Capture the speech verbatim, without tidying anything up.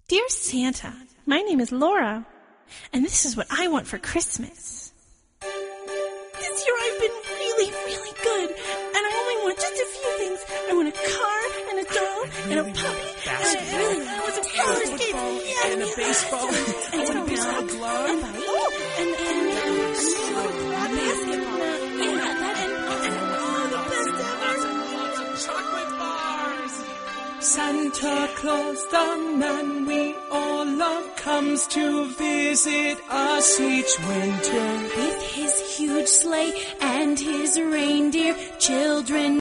Dear Santa, my name is Laura, and this is what I want for Christmas. This year I've been really, really good, and I only want just a few things. I want a car, and a doll, and a puppy, and I really want some roller skates, yeah, and a baseball, and and a baseball glove, and, oh, and, and, and, and, basketball, yeah, that, and, and, oh, the best ever. Chocolate bars. Santa Claus, the man we all love, comes to visit us each winter. With his huge sleigh and his reindeer, children